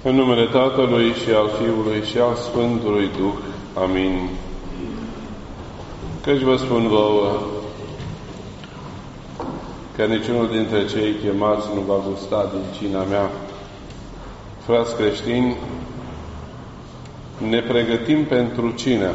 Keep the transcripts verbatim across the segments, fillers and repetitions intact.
În numele Tatălui și al Fiului și al Sfântului Duh. Amin. Căci vă spun vouă că niciunul dintre cei chemați nu va gusta din cina mea. Frați creștini, ne pregătim pentru cină.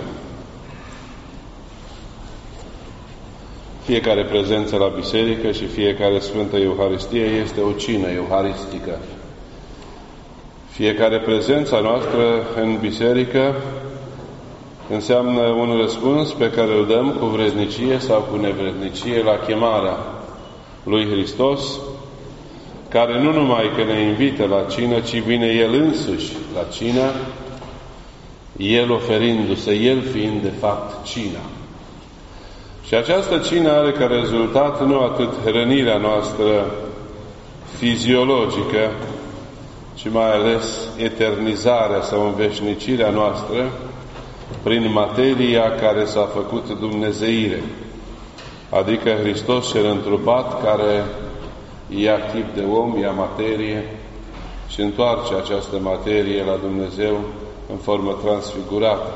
Fiecare prezență la biserică și fiecare Sfântă Euharistie este o cină euharistică. Fiecare prezența noastră în biserică înseamnă un răspuns pe care îl dăm cu vrednicie sau cu nevrednicie la chemarea lui Hristos, care nu numai că ne invită la cină, ci vine El însuși la cină, El oferindu-se, El fiind de fapt cina. Și această cină are ca rezultat nu atât hrănirea noastră fiziologică, ci mai ales eternizarea sau înveșnicirea noastră prin materia care s-a făcut dumnezeire, adică Hristos cel întrupat, care ia chip de om, ia materie și întoarce această materie la Dumnezeu în formă transfigurată.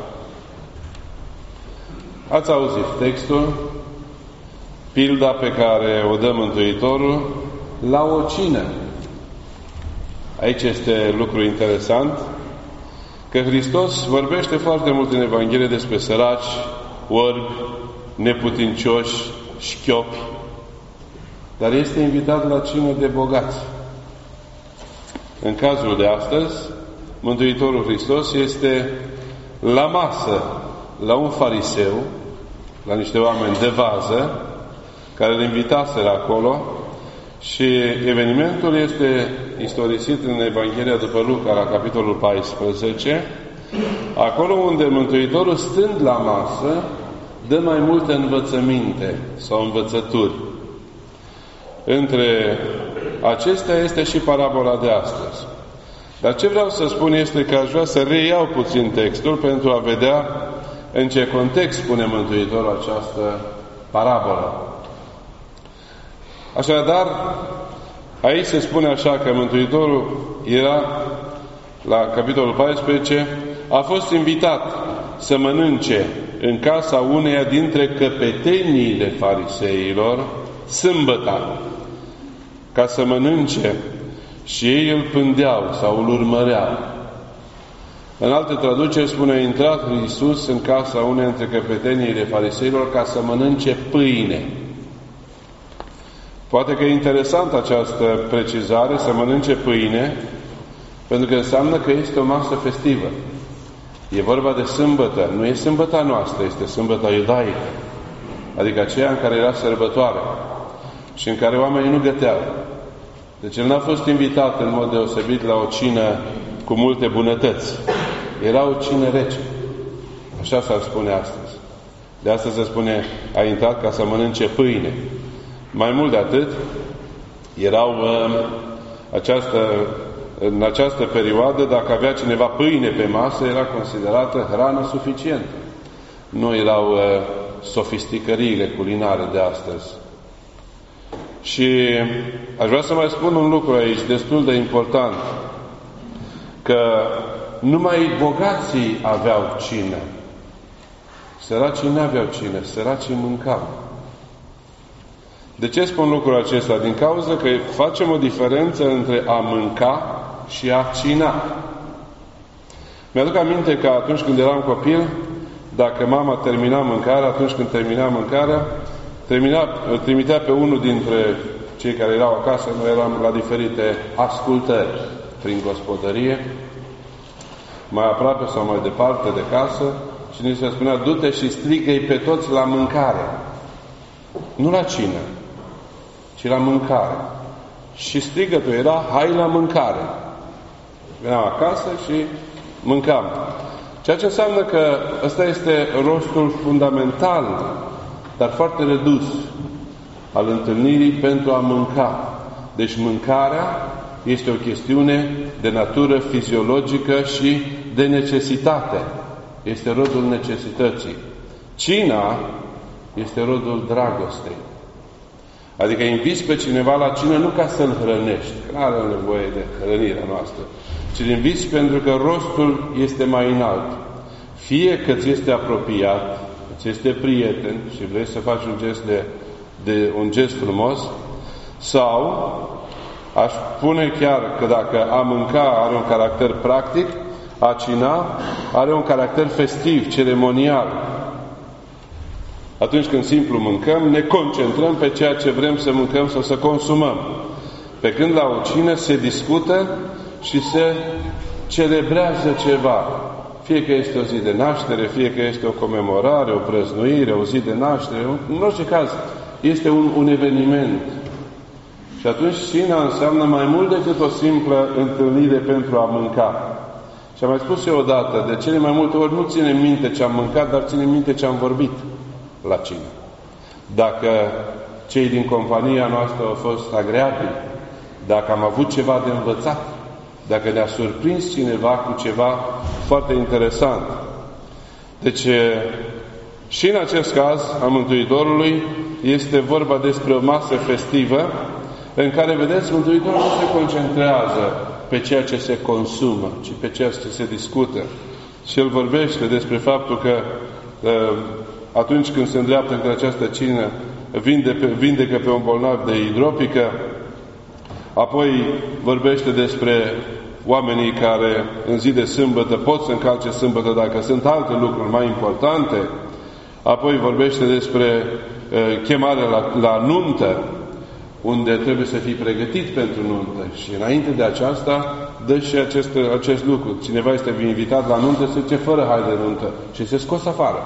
Ați auzit textul, pilda pe care o dă Mântuitorul la o cină. Aici este lucru interesant, că Hristos vorbește foarte mult în Evanghelie despre săraci, orbi, neputincioși, șchiopi, dar este invitat la cină de bogați. În cazul de astăzi, Mântuitorul Hristos este la masă, la un fariseu, la niște oameni de vază, care îl invitaseră acolo, și evenimentul este istorisit în Evanghelia după Luca, la capitolul paisprezece, acolo unde Mântuitorul, stând la masă, dă mai multe învățăminte sau învățături. Între acestea este și parabola de astăzi. Dar ce vreau să spun este că aș vrea să reiau puțin textul pentru a vedea în ce context spune Mântuitorul această parabolă. Așadar, aici se spune așa că Mântuitorul era, la capitolul paisprezece, a fost invitat să mănânce în casa uneia dintre căpeteniile fariseilor sâmbăta, ca să mănânce, și ei îl pândeau sau îl urmăreau. În alte traduceri spune, a intrat Iisus în casa uneia dintre căpeteniile fariseilor ca să mănânce pâine. Poate că e interesantă această precizare, să mănânce pâine, pentru că înseamnă că este o masă festivă. E vorba de sâmbătă. Nu e sâmbăta noastră, este sâmbăta iudaică. Adică aceea în care era sărbătoare și în care oamenii nu găteau. Deci el n-a fost invitat în mod deosebit la o cină cu multe bunătăți. Era o cină rece. Așa s-ar spune astăzi. De asta se spune, a intrat ca să mănânce pâine. Mai mult de atât, erau uh, această, în această perioadă, dacă avea cineva pâine pe masă, era considerată hrană suficientă. Nu erau uh, sofisticăriile culinare de astăzi. Și aș vrea să mai spun un lucru aici, destul de important, că numai bogații aveau cină. Săracii nu aveau cină, săracii mâncau. De ce spun lucrul acesta? Din cauza că facem o diferență între a mânca și a cina. Mi-aduc aminte că atunci când eram copil, dacă mama termina mâncarea, atunci când termina mâncarea, termina, trimitea pe unul dintre cei care erau acasă, noi eram la diferite ascultări prin gospodărie, mai aproape sau mai departe de casă, și ni se spunea, du-te și strigă-i pe toți la mâncare. Nu la cină, ci la mâncare. Și strigătul era, hai la mâncare. Veneam acasă și mâncam. Ceea ce înseamnă că ăsta este rostul fundamental, dar foarte redus, al întâlnirii pentru a mânca. Deci mâncarea este o chestiune de natură fiziologică și de necesitate. Este rodul necesității. Cina este rodul dragostei. Adică inviți pe cineva la cină nu ca să-l hrănești, că nu are nevoie de hrănirea noastră, ci-l inviți pentru că rostul este mai înalt. Fie că ți este apropiat, ți este prieten și vrei să faci un gest, de, de, un gest frumos, sau aș spune chiar că dacă a mânca are un caracter practic, a cina are un caracter festiv, ceremonial. Atunci când simplu mâncăm, ne concentrăm pe ceea ce vrem să mâncăm sau să consumăm. Pe când la o cină se discută și se celebrează ceva. Fie că este o zi de naștere, fie că este o comemorare, o prăznuire, o zi de naștere. În orice caz, este un, un eveniment. Și atunci cina înseamnă mai mult decât o simplă întâlnire pentru a mânca. Și am mai spus eu odată, de cele mai multe ori nu ținem minte ce am mâncat, dar ținem minte ce am vorbit la cină. Dacă cei din compania noastră au fost agreabili, dacă am avut ceva de învățat, dacă ne-a surprins cineva cu ceva foarte interesant. Deci, și în acest caz a Mântuitorului este vorba despre o masă festivă în care, vedeți, Mântuitorul nu se concentrează pe ceea ce se consumă, ci pe ceea ce se discută. Și el vorbește despre faptul că atunci când se îndreaptă între această cină, vindecă pe un bolnav de hidropică, apoi vorbește despre oamenii care în zi de sâmbătă pot să încalce sâmbătă dacă sunt alte lucruri mai importante, apoi vorbește despre uh, chemarea la, la nuntă, unde trebuie să fii pregătit pentru nuntă. Și înainte de aceasta, dă și acest, acest lucru. Cineva este invitat la nuntă, se duce fără haine de nuntă și se scos afară.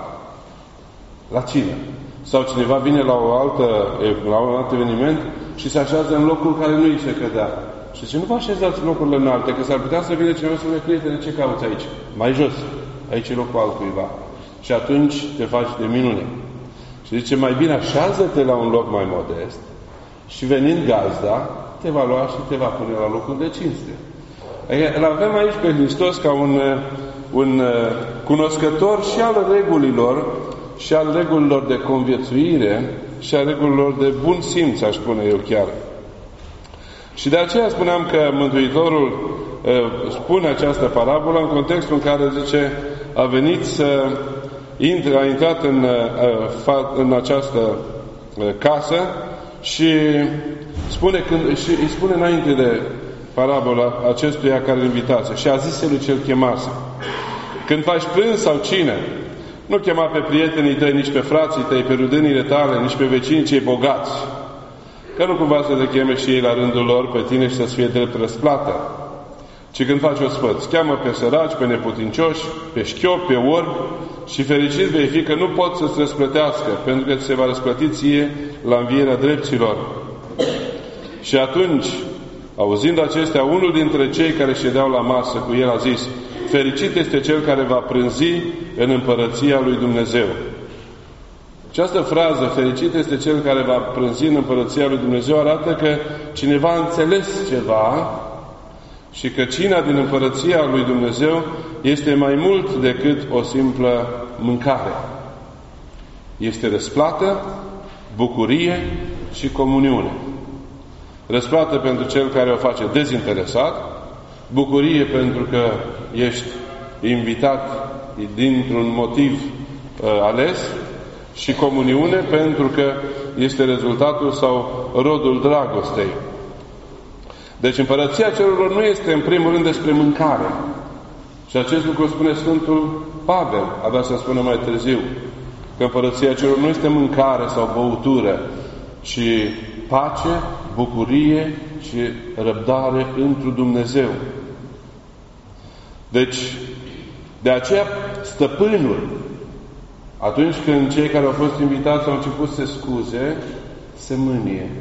La cină. Sau cineva vine la, o altă, la un alt eveniment și se așează în locul care nu îi se cădea. Și zice, nu vă așezați locurile înalte, că s-ar putea să vină cineva să spune, prietene, ce cauți aici? Mai jos. Aici e locul altcuiva. Și atunci te faci de minune. Și zice, mai bine așează-te la un loc mai modest și venind gazda, te va lua și te va pune la locul de cinste. Îl avem aici pe Hristos ca un, un cunoscător și al regulilor, și al regulilor de conviețuire, și al regulilor de bun simț, aș spune eu chiar. Și de aceea spuneam că Mântuitorul uh, spune această parabolă în contextul în care zice, a venit să intre, a intrat în, uh, în această uh, casă și spune când, și îi spune înainte de parabola acestuia care îl invitase și a zis lui cel chemase, când faci prânz sau cină, nu chema pe prietenii tăi, nici pe frații tăi, pe rudânile tale, nici pe vecinii cei bogați, că nu cumva să te cheme și ei la rândul lor pe tine și să-ți fie drept răsplată. Ci când faci o spăți, cheamă pe săraci, pe neputincioși, pe șchiopi, pe orbi și fericit vei fi că nu pot să-ți răsplătească, pentru că ți se va răsplăti ție la învierea drepților. Și atunci, auzind acestea, unul dintre cei care ședeau la masă cu el a zis, fericit este cel care va prânzi în împărăția lui Dumnezeu. Această frază, fericit este cel care va prânzi în împărăția lui Dumnezeu, arată că cineva a înțeles ceva și că cina din împărăția lui Dumnezeu este mai mult decât o simplă mâncare. Este răsplată, bucurie și comuniune. Răsplată pentru cel care o face dezinteresat, bucurie pentru că ești invitat dintr-un motiv uh, ales și comuniune pentru că este rezultatul sau rodul dragostei. Deci împărăția cerurilor nu este în primul rând despre mâncare. Și acest lucru spune Sfântul Pavel, avea să spună mai târziu, că împărăția cerurilor nu este mâncare sau băutură, ci pace, bucurie și răbdare întru Dumnezeu. Deci, de aceea, stăpânul, atunci când cei care au fost invitați au început să se scuze, se mânie.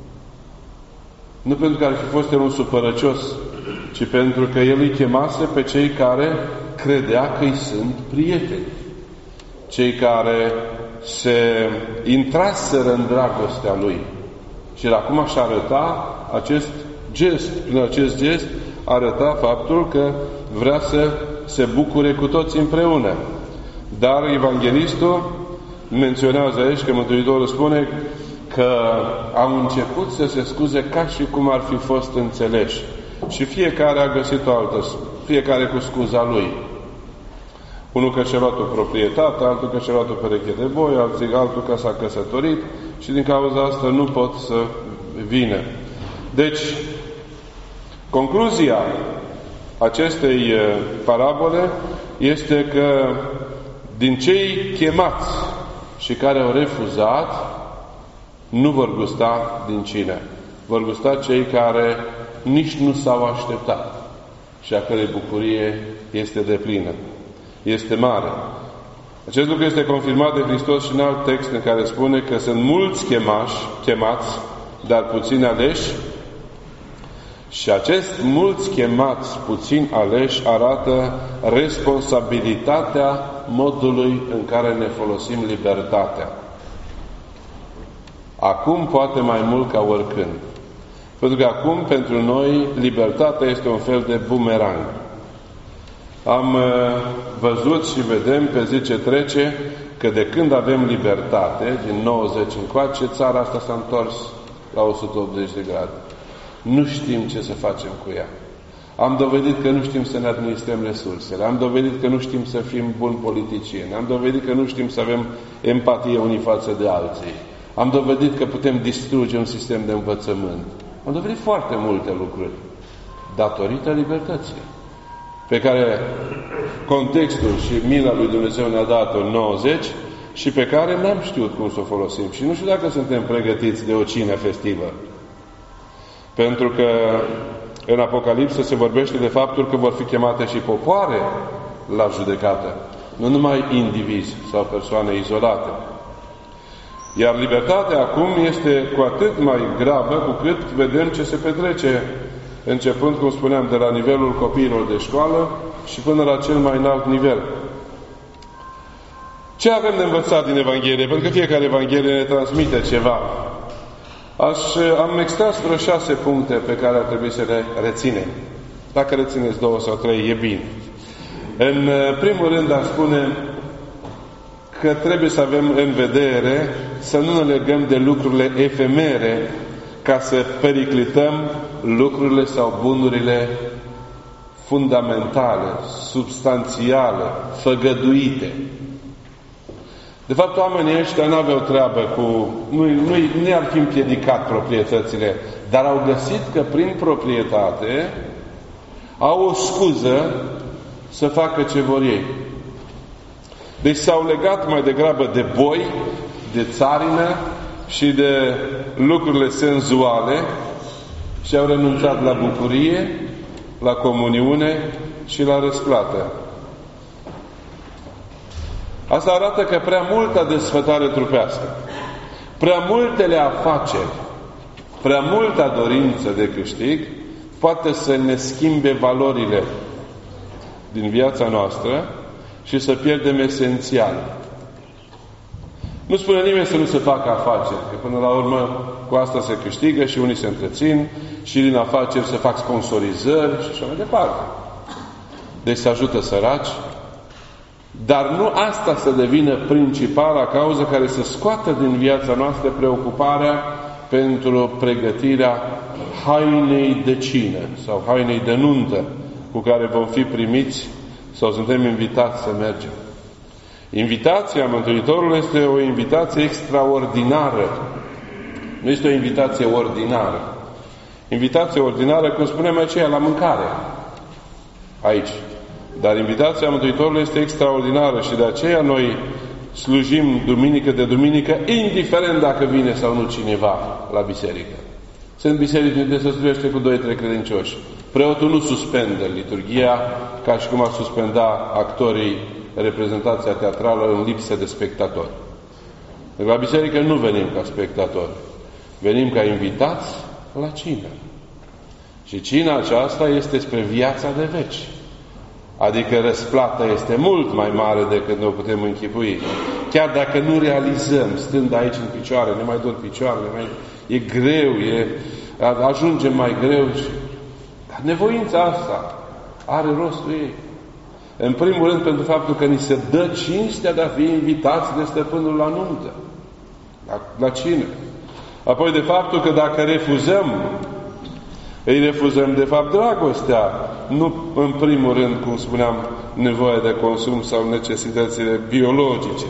Nu pentru că ar fi fost el un supărăcios, ci pentru că el îi chemase pe cei care credea că îi sunt prieteni. Cei care se intraseră în dragostea lui. Și acum aș arăta acest gest. Prin acest gest arăta faptul că vrea să se bucure cu toți împreună. Dar evanghelistul menționează aici că Mântuitorul spune că au început să se scuze ca și cum ar fi fost înțeleși. Și fiecare a găsit o altă, fiecare cu scuza lui. Unul că și-a luat o proprietate, altul că și-a luat o pereche de boi, altul, altul că s-a căsătorit și din cauza asta nu pot să vină. Deci, concluzia acestei parabole este că din cei chemați și care au refuzat, nu vor gusta din cină. Vor gusta cei care nici nu s-au așteptat și a cărei bucurie este deplină. Este mare. Acest lucru este confirmat de Hristos și în alt text în care spune că sunt mulți chemași, chemați, dar puțini aleși. Și acest mulți chemați, puțini aleși, arată responsabilitatea modului în care ne folosim libertatea. Acum poate mai mult ca oricând. Pentru că acum, pentru noi, libertatea este un fel de bumerang. Am uh, văzut și vedem pe zi ce trece că de când avem libertate, din nouăzeci încoace, țara asta s-a întors la o sută optzeci de grade. Nu știm ce să facem cu ea. Am dovedit că nu știm să ne administrăm resursele. Am dovedit că nu știm să fim buni politicieni. Am dovedit că nu știm să avem empatie unii față de alții. Am dovedit că putem distruge un sistem de învățământ. Am dovedit foarte multe lucruri datorită libertății, pe care contextul și mila lui Dumnezeu ne-a dat-o în nouăzeci și pe care n-am știut cum să o folosim. Și nu știu dacă suntem pregătiți de o cină festivă. Pentru că în Apocalipsă se vorbește de faptul că vor fi chemate și popoare la judecată, nu numai indivizi sau persoane izolate. Iar libertatea acum este cu atât mai gravă cu cât vedem ce se petrece, începând, cum spuneam, de la nivelul copiilor de școală și până la cel mai înalt nivel. Ce avem de învățat din Evanghelie? Pentru că fiecare Evanghelie ne transmite ceva. Aș, am extras vreo șase puncte pe care ar trebui să le reținem. Dacă rețineți două sau trei, e bine. În primul rând, aș spune că trebuie să avem în vedere să nu ne legăm de lucrurile efemere ca să periclităm lucrurile sau bunurile fundamentale, substanțiale, făgăduite. De fapt, oamenii ăștia nu aveau treabă cu... Nu, nu, nu i-ar fi împiedicat proprietățile, dar au găsit că prin proprietate au o scuză să facă ce vor ei. Deci s-au legat mai degrabă de boi, de țarină și de lucrurile senzuale și au renunțat la bucurie, la comuniune și la răsplată. Asta arată că prea multă desfătare trupească, prea multele afaceri, prea multă dorință de câștig poate să ne schimbe valorile din viața noastră și să pierdem esențial. Nu spune nimeni să nu se facă afaceri, că până la urmă cu asta se câștigă și unii se întrețin și din afaceri se fac sponsorizări și așa mai departe. Deci se ajută săraci, dar nu asta să devină principala cauză care să scoată din viața noastră preocuparea pentru pregătirea hainei de cină sau hainei de nuntă cu care vom fi primiți sau suntem invitați să mergem. Invitația Mântuitorului este o invitație extraordinară. Nu este o invitație ordinară. Invitație ordinară, cum spunem aceea, la mâncare. Aici. Dar invitația Mântuitorului este extraordinară și de aceea noi slujim duminică de duminică, indiferent dacă vine sau nu cineva la biserică. Sunt biserici unde se slujește cu doi, trei credincioși. Preotul nu suspendă liturghia ca și cum ar suspenda actorii reprezentația teatrală în lipsă de spectatori. La biserică nu venim ca spectatori. Venim ca invitați la cină. Și cina aceasta este spre viața de veci. Adică răsplata este mult mai mare decât ne o putem închipui. Chiar dacă nu realizăm, stând aici în picioare, ne mai dor picioarele, mai... e greu, e... ajungem mai greu. Și... Dar nevoința asta are rostul ei. În primul rând pentru faptul că ni se dă cinstea de a fi invitați de stăpânul la nuntă, la, la cină. Apoi de faptul că dacă refuzăm Îi refuzăm, de fapt, dragostea, nu în primul rând, cum spuneam, nevoia de consum sau necesitățile biologice.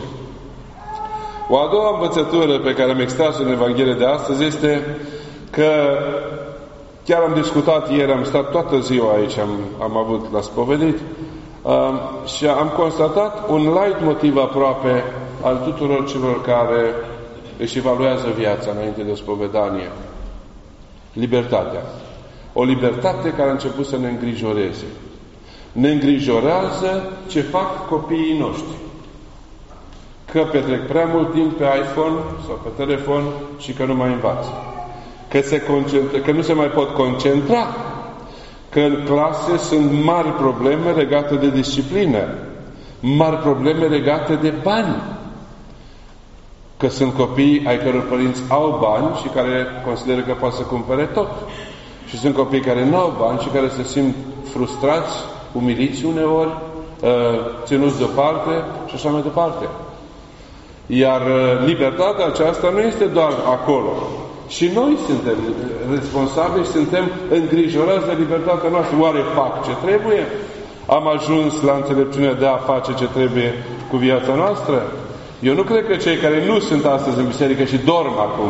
O a doua învățătură pe care am extras în Evanghelie de astăzi este că chiar am discutat ieri, am stat toată ziua aici, am, am avut la spovedit uh, și am constatat un light motiv aproape al tuturor celor care își evaluează viața înainte de spovedanie. Libertatea. O libertate care a început să ne îngrijoreze. Ne îngrijorează ce fac copiii noștri. Că petrec prea mult timp pe iPhone sau pe telefon și că nu mai învață. Că, se concentre, că nu se mai pot concentra. Că în clase sunt mari probleme legate de disciplină. Mari probleme legate de bani. Că sunt copii ai căror părinți au bani și care consideră că poate să cumpere tot. Și sunt copii care nu au bani și care se simt frustrați, umiliți uneori, ținuți deoparte și așa mai departe. Iar libertatea aceasta nu este doar acolo. Și noi suntem responsabili, suntem îngrijorați de libertatea noastră. Oare fac ce trebuie? Am ajuns la înțelepciunea de a face ce trebuie cu viața noastră? Eu nu cred că cei care nu sunt astăzi în biserică și dorm acum,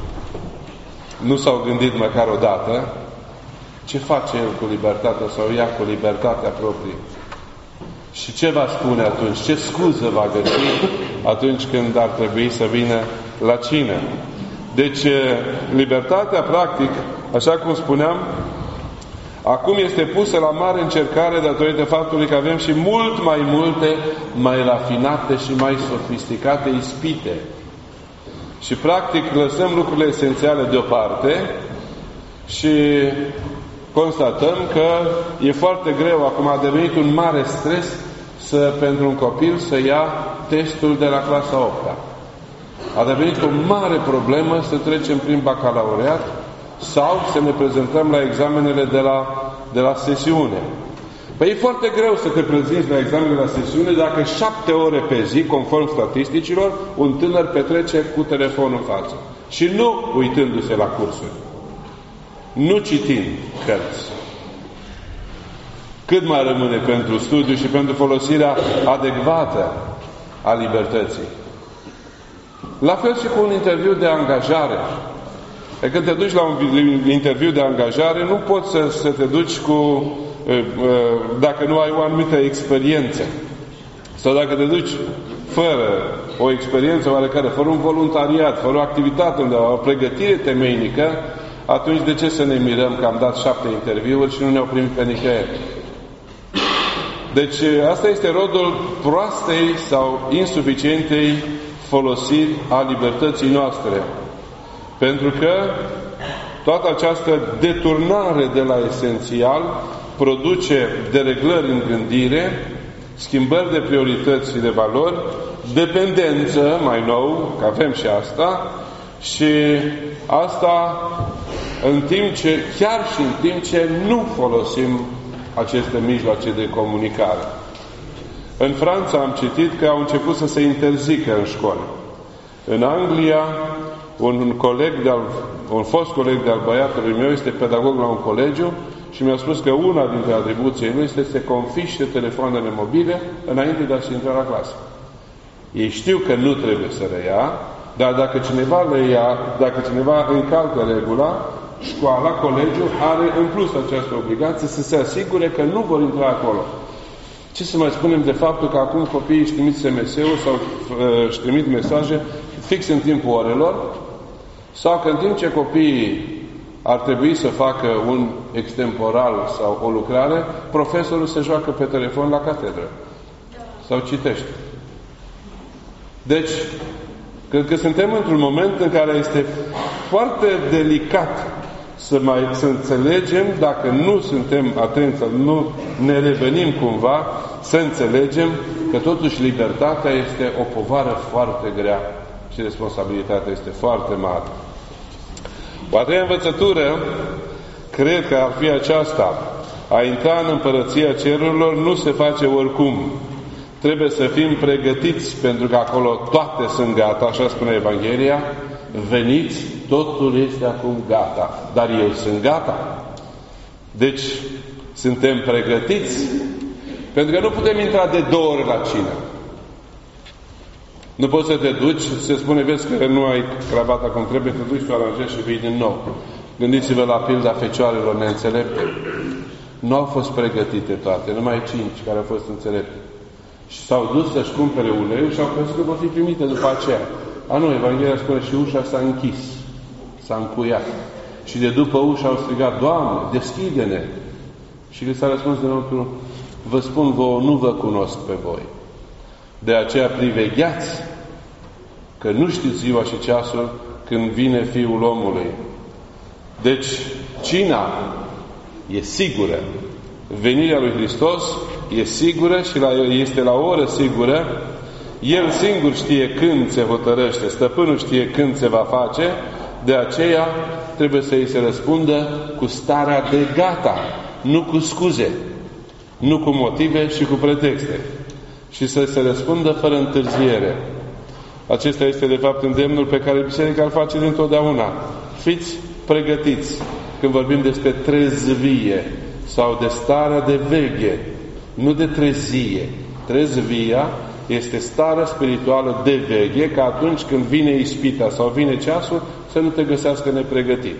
nu s-au gândit măcar o dată ce face el cu libertatea sau ea cu libertatea proprie. Și ce va spune atunci? Ce scuză va găsi atunci când ar trebui să vină la cină? Deci, libertatea, practic, așa cum spuneam, acum este pusă la mare încercare datorită faptului că avem și mult mai multe, mai rafinate și mai sofisticate ispite. Și, practic, lăsăm lucrurile esențiale deoparte și constatăm că e foarte greu, acum a devenit un mare stres să, pentru un copil să ia testul de la clasa a opta. A devenit o mare problemă să trecem prin bacalaureat sau să ne prezentăm la examenele de la, de la sesiune. Păi e foarte greu să te prezinți la examenele la sesiune dacă șapte ore pe zi, conform statisticilor, un tânăr petrece cu telefonul în față. Și nu uitându-se la cursuri. Nu citind cărți. Cât mai rămâne pentru studiu și pentru folosirea adecvată a libertății? La fel și cu un interviu de angajare. E când te duci la un interviu de angajare, nu poți să, să te duci cu, dacă nu ai o anumită experiență. Sau dacă te duci fără o experiență oarecare, fără un voluntariat, fără o activitate, unde o pregătire temeinică, atunci de ce să ne mirăm că am dat șapte interviuri și nu ne-au primit pe nicăieri? Deci asta este rodul proastei sau insuficientei folosiri a libertății noastre. Pentru că toată această deturnare de la esențial produce dereglări în gândire, schimbări de priorități și de valori, dependență, mai nou, că avem și asta, și asta în timp ce, chiar și în timp ce nu folosim aceste mijloace de comunicare. În Franța am citit că au început să se interzică în școli. În Anglia, un coleg de-al, un fost coleg de-al băiatului meu este pedagog la un colegiu și mi-a spus că una dintre atribuțiile lui este să se confiște telefoanele mobile înainte de a-și intra la clasă. Ei știu că nu trebuie să le ia, dar dacă cineva le ia, dacă cineva încalcă regula, școala, colegiul are în plus această obligație să se asigure că nu vor intra acolo. Ce să mai spunem de faptul că acum copiii își trimit S M S-ul sau uh, își trimit mesaje fix în timpul orelor, sau că în timp ce copiii ar trebui să facă un extemporal sau o lucrare, profesorul se joacă pe telefon la catedră sau citește. Deci, cred că suntem într-un moment în care este foarte delicat să mai să înțelegem, dacă nu suntem atenți, nu ne revenim cumva, să înțelegem că totuși libertatea este o povară foarte grea și responsabilitatea este foarte mare. O a treia învățătură, cred că ar fi aceasta: a intra în împărăția cerurilor nu se face oricum. Trebuie să fim pregătiți, pentru că acolo toate sunt gata, așa spune Evanghelia. Veniți, totul este acum gata. Dar eu sunt gata. Deci, suntem pregătiți, pentru că nu putem intra de două ori la cină. Nu poți să te duci, se spune, vezi că nu ai cravata cum trebuie, te duci, tu aranjezi și vii din nou. Gândiți-vă la pilda fecioarelor neînțelepte. Nu au fost pregătite toate, numai cinci care au fost înțelepte. Și s-au dus să-și cumpere uleiul și au crezut că vor fi primite după aceea. A, nu, Evanghelia spune și ușa s-a închis, s-a încuiat. Și de după ușa au strigat, Doamne, deschide-ne! Și li s-a răspuns dinăuntru, vă spun vouă, nu vă cunosc pe voi. De aceea privegheați, că nu știți ziua și ceasul când vine Fiul omului. Deci, cina e sigură. Venirea lui Hristos e sigură și la, este la o oră sigură. El singur știe când se hotărăște, stăpânul știe când se va face, de aceea trebuie să îi se răspundă cu starea de gata, nu cu scuze, nu cu motive și cu pretexte. Și să se răspundă fără întârziere. Acesta este de fapt îndemnul pe care Biserica îl face dintotdeauna. Fiți pregătiți când vorbim despre trezvie sau de starea de veche, nu de trezie. Trezvia este starea spirituală de veche, că atunci când vine ispita sau vine ceasul, să nu te găsească nepregătit.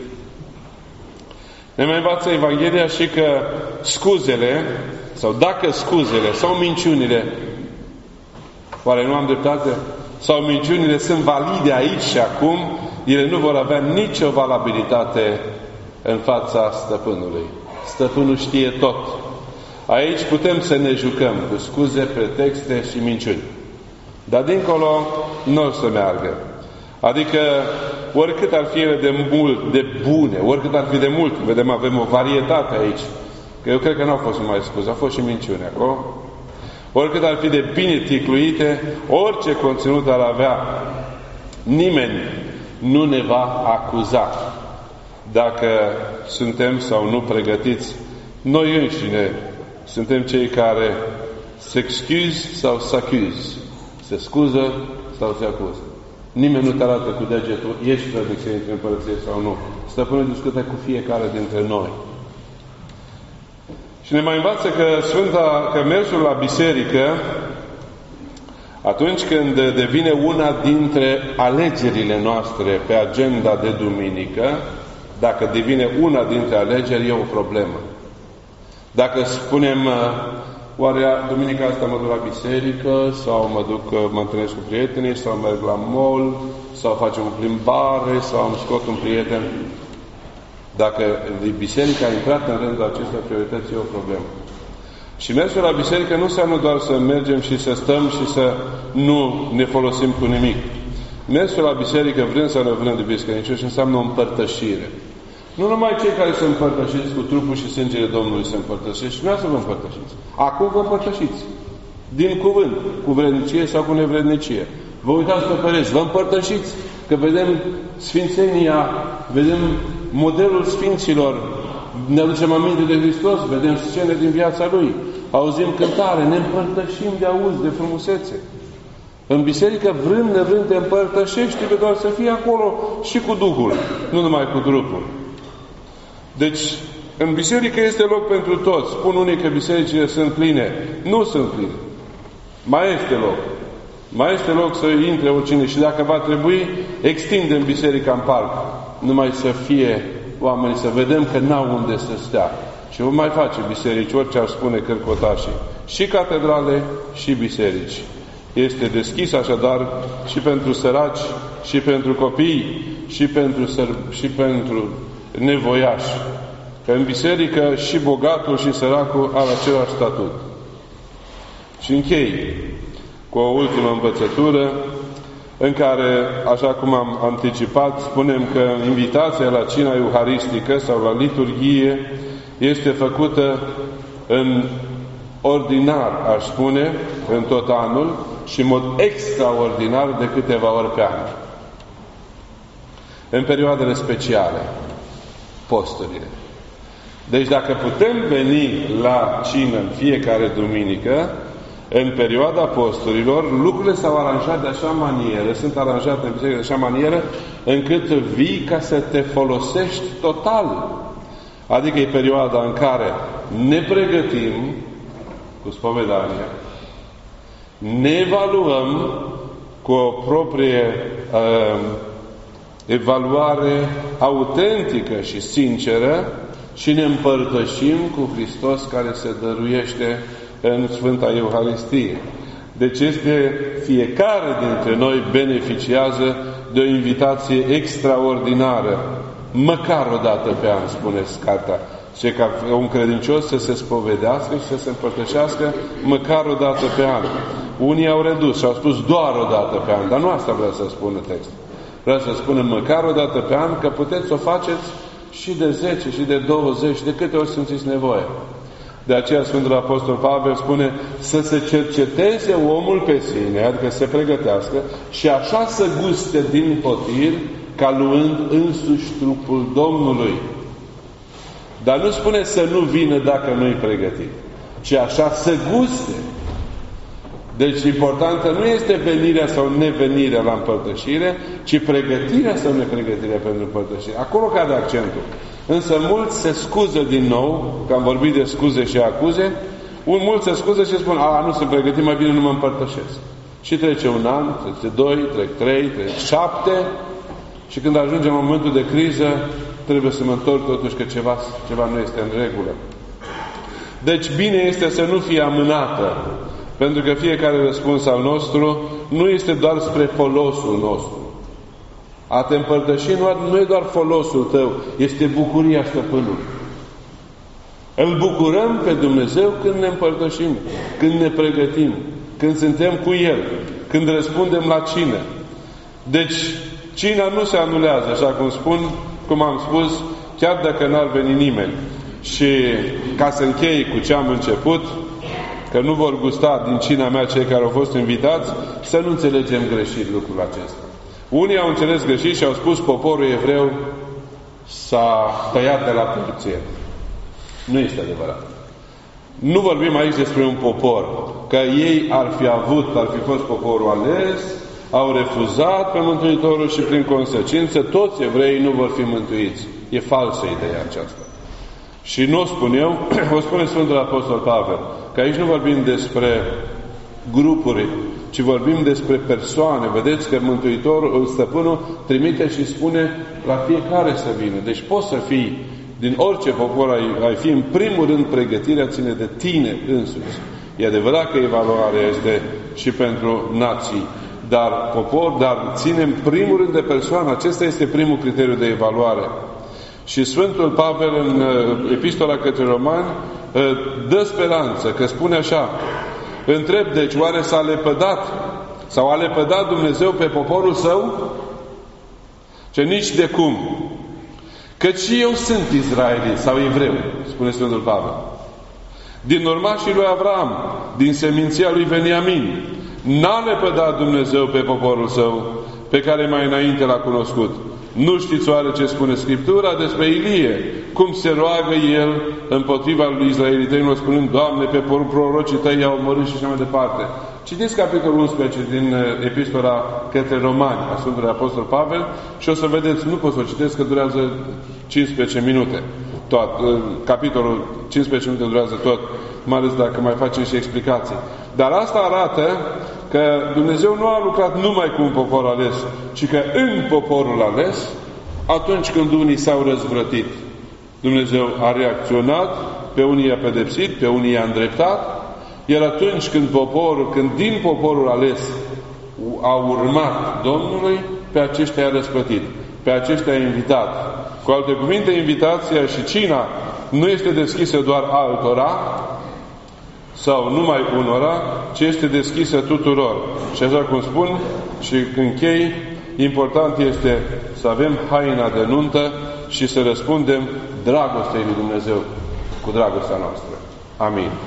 Ne mai învață Evanghelia și că scuzele, sau dacă scuzele sau minciunile, oare nu am dreptate? Sau minciunile sunt valide aici și acum, ele nu vor avea nicio valabilitate în fața stăpânului. Stăpânul știe tot. Aici putem să ne jucăm cu scuze, pretexte și minciuni. Dar dincolo nu o să meargă. Adică, oricât ar fi ele de mult, de bune, oricât ar fi de mult, vedem, avem o varietate aici. Că eu cred că nu au fost numai scuze, au fost și minciuni acolo. Oricât ar fi de bine ticluite, orice conținut ar avea, nimeni nu ne va acuza dacă suntem sau nu pregătiți. Noi înșine suntem cei care se excuse sau se acuz, se scuză sau se acuză. Nimeni nu te arată cu degetul, ești vrednic să intri în împărăție sau nu. Stăpânul discută cu fiecare dintre noi. Și ne mai învață că Sfânta, că mersul la biserică, atunci când devine una dintre alegerile noastre pe agenda de duminică, dacă devine una dintre alegeri, e o problemă. Dacă spunem, oare duminica asta mă duc la biserică, sau mă duc, mă întâlnesc cu prietenii, sau merg la mall, sau facem o plimbare, sau îmi scot un prieten. Dacă biserica a intrat în rândul acestor priorități, e o problemă. Și mersul la biserică nu înseamnă doar să mergem și să stăm și să nu ne folosim cu nimic. Mersul la biserică, vrând sau nevrând, iubiți credincioși, înseamnă o împărtășire. Nu numai cei care se împărtășiți cu trupul și sângele Domnului se împărtășesc, și nu să vă împărtășiți. Acum vă împărtășiți. Din cuvânt, cu vrednicie sau cu nevrednicie. Vă uitați pe pereți, vă împărtășiți, că vedem sfințenia, vedem modelul sfinților, ne aducem aminte de Hristos, vedem scene din viața Lui, auzim cântare, ne împărtășim de auz, de frumusețe. În biserică, vrând, nevrând, te împărtășești, trebuie doar să fii acolo și cu Duhul, nu numai cu trupul. Deci, în biserică este loc pentru toți. Spun unii că bisericile sunt pline. Nu sunt pline. Mai este loc. Mai este loc să intre oricine. Și dacă va trebui, extindem biserica în parc. Numai să fie oamenii, să vedem că n-au unde să stea. Și vom mai face biserici, orice ar spune cărcotașii. Și catedrale, și biserici. Este deschis așadar și pentru săraci, și pentru copii, și pentru, săr- și pentru nevoiași. Că în biserică și bogatul și săracul au același statut. Și închei cu o ultimă învățătură în care, așa cum am anticipat, spunem că invitația la cina euharistică sau la liturghie este făcută în ordinar, aș spune, în tot anul și în mod extraordinar de câteva ori pe an. În perioadele speciale, posturile. Deci dacă putem veni la cină în fiecare duminică, în perioada posturilor, lucrurile s-au aranjat de așa manieră, sunt aranjate în biserică de așa manieră, încât vii ca să te folosești total. Adică e perioada în care ne pregătim cu spovedania, ne evaluăm cu o proprie uh, evaluare autentică și sinceră și ne împărtășim cu Hristos care se dăruiește în Sfânta Euharistie. Deci este, fiecare dintre noi beneficiază de o invitație extraordinară, măcar o dată pe an, spune cartea. Și ca un credincios să se spovedească și să se împărtășească măcar o dată pe an. Unii au redus și au spus doar o dată pe an, dar nu asta vrea să spună textul. Vreau să spună măcar o dată pe an, că puteți să o faceți și de zece, și de douăzeci, de câte ori simțiți nevoie. De aceea Sfântul Apostol Pavel spune să se cerceteze omul pe sine, adică să se pregătească și așa să guste din potir, ca luând însuși trupul Domnului. Dar nu spune să nu vină dacă nu-i pregătit, ci așa să guste. Deci importantă nu este venirea sau nevenirea la împărtășire, ci pregătirea sau nepregătirea pentru împărtășire. Acolo cade accentul. Însă mulți se scuză din nou, că am vorbit de scuze și acuze, un mulți se scuză și spun, a, nu sunt pregătit, mai bine nu mă împărtășesc. Și trece un an, trece doi, trec trei, trec șapte, și când ajunge momentul de criză, trebuie să mă întorc totuși că ceva, ceva nu este în regulă. Deci bine este să nu fie amânată, pentru că fiecare răspuns al nostru nu este doar spre folosul nostru. A te împărtăși nu e doar folosul tău, este bucuria stăpânului. Îl bucurăm pe Dumnezeu când ne împărtășim, când ne pregătim, când suntem cu El, când răspundem la cină. Deci, cina nu se anulează, așa cum spun, cum am spus, chiar dacă n-ar veni nimeni. Și ca să închei cu ce am început, că nu vor gusta din cina mea cei care au fost invitați, să nu înțelegem greșit lucrul acesta. Unii au înțeles greșit și au spus poporul evreu s-a tăiat de la porție. Nu este adevărat. Nu vorbim aici despre un popor, că ei ar fi avut, ar fi fost poporul ales, au refuzat pe Mântuitorul și prin consecință toți evreii nu vor fi mântuiți. E falsă ideea aceasta. Și nu o spun eu, o spune Sfântul Apostol Pavel, că aici nu vorbim despre grupuri, ci vorbim despre persoane. Vedeți că Mântuitorul, Stăpânul, trimite și spune la fiecare să vină. Deci poți să fii, din orice popor ai, ai fi, în primul rând pregătirea ține de tine însuți. E adevărat că evaluarea este și pentru nații, dar popor, dar ține în primul rând de persoană. Acesta este primul criteriu de evaluare. Și Sfântul Pavel în Epistola către Romani dă speranță, că spune așa: întreb, deci, oare s-a lepădat sau a lepădat Dumnezeu pe poporul Său? Ce nici de cum. Căci și eu sunt izraelit sau evreu, spune Sfântul Pavel. Din urmașii lui Avram, din seminția lui Beniamin, n-a lepădat Dumnezeu pe poporul Său, pe care mai înainte l-a cunoscut. Nu știți oare ce spune Scriptura despre Ilie? Cum se roagă el împotriva lui israelitenilor, spunând: Doamne, pe prorocii tăi i-au omorât și așa mai departe. Citiți capitolul unsprezece din Epistola către Romani a Sfântului Apostol Pavel și o să vedeți, nu pot să o citesc că durează cincisprezece minute. Tot, capitolul cincisprezece minute durează tot, mai ales dacă mai facem și explicații. Dar asta arată că Dumnezeu nu a lucrat numai cu un popor ales, ci că în poporul ales, atunci când unii s-au răzvrătit, Dumnezeu a reacționat, pe unii i-a pedepsit, pe unii i-a îndreptat, iar atunci când poporul, când din poporul ales au urmat Domnului, pe aceștia i-a răsplătit, pe aceștia i-a invitat. Cu alte cuvinte, invitația și cina nu este deschisă doar altora sau numai unora, ci este deschisă tuturor. Și așa cum spun și închei, important este să avem haina de nuntă și să răspundem dragostei lui Dumnezeu cu dragostea noastră. Amin.